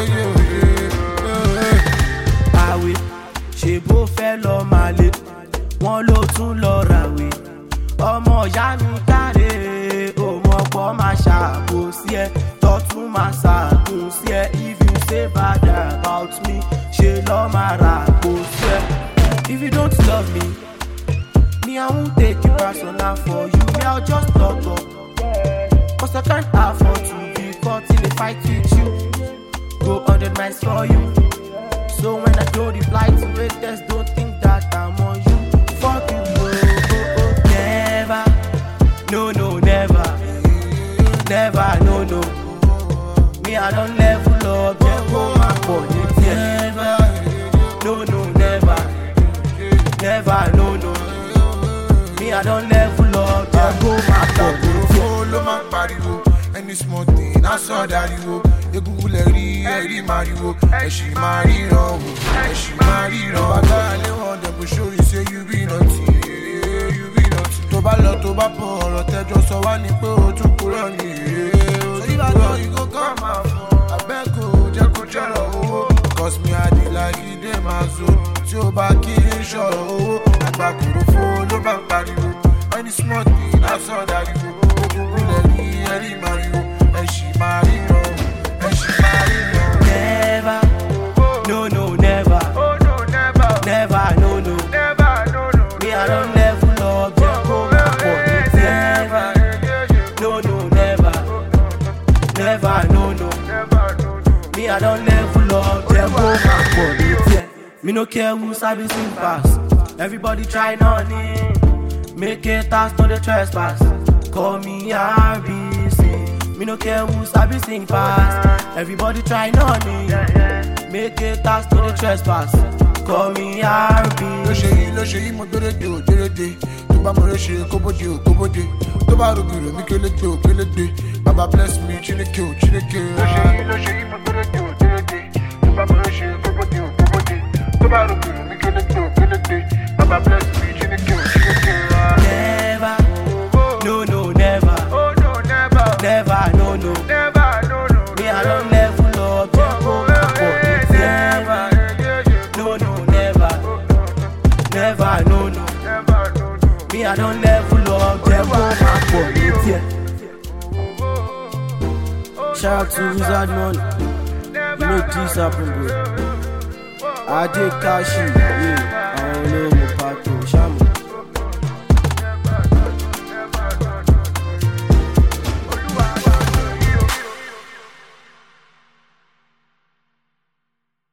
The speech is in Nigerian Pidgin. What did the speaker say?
Àwẹ̀ ṣe bó fẹ́ lọ máa lé wọn ló tún lọ ràwé ọmọ ìyá mi káre òmò pọ̀ máa ṣàbò sí ẹ tọ́tún máa ṣàgùn sí ẹ if you say bad about me ṣe lọ́ máa ràpò sí ẹ. If you don't love me, me I won't take it personal for you, me I'll just talk up. Cause I can't afford to be caught in a fight with you. Go 100 miles for you. So when I don't reply to haters, don't think that I'm on you. Fuck you, never. No, never. Never, no. Me I don't level up, never my body. Never. No, never. Never, no. Me I don't level up, never my body. Follow my body, any small thing, I saw that you. Egungun ẹ̀rí mariwo, ẹ̀ṣì máa ríran o, ẹ̀ṣì máa ríran. Bàbá alẹ́ wọn dem go show you say you be nothing, you be nothing. Tó bá lọ tó bá bọ̀ ọ̀rọ̀ tẹ́jọ́ sọ wá ní pé o tún kúrò ní Ìbàdàn you go come out fún. Abẹ́kò jẹ́ kó jẹ́rọ̀ owó, cause me I dey like you dey máa zo. Tí o bá kí n ṣọ̀rọ̀ owó, àgbàkùrò fún ló bá ń pariwo. Any small thing, I saw that you. Egungun ẹ̀rí mariwo, ẹ̀ṣì máa ríran. Never, no, never. Oh no, never. Never, no. Never, no. Me I don't level up, just go my body. Never, no, never. Never, no. Me I don't level up, just go my body. Me no care who sabi sing pass. Everybody try on it. Make it task, no the trespass. Call me RBC. Me no care who sabi sing fast. Everybody try on me. Make it task to the trespass. Call me RB. Ló ṣe yí mo dórédé ò dórédé. Tó bá mo rẹ̀ ṣe kóbódé ò kóbódé. Tó bá rògbòrò mi kélédé ò kélédé. Baba bless me Chineke ò Chineke. Ló ṣe yí mo dórédé ò dórédé. Tó bá mo rẹ̀ ṣe kóbódé ò kóbódé. Tó bá rògbòrò mi kélédé ò kélédé. Baba bless me Chineke ò Chineke. Never, no, never. Oh no, never. Never, no. Never, no. Me I don't level up, just go my body. Never, no, never. Never, no. Me I don't level up, just go my body. Shout out to Wizard Money. You make this happen, bro. I did cash you.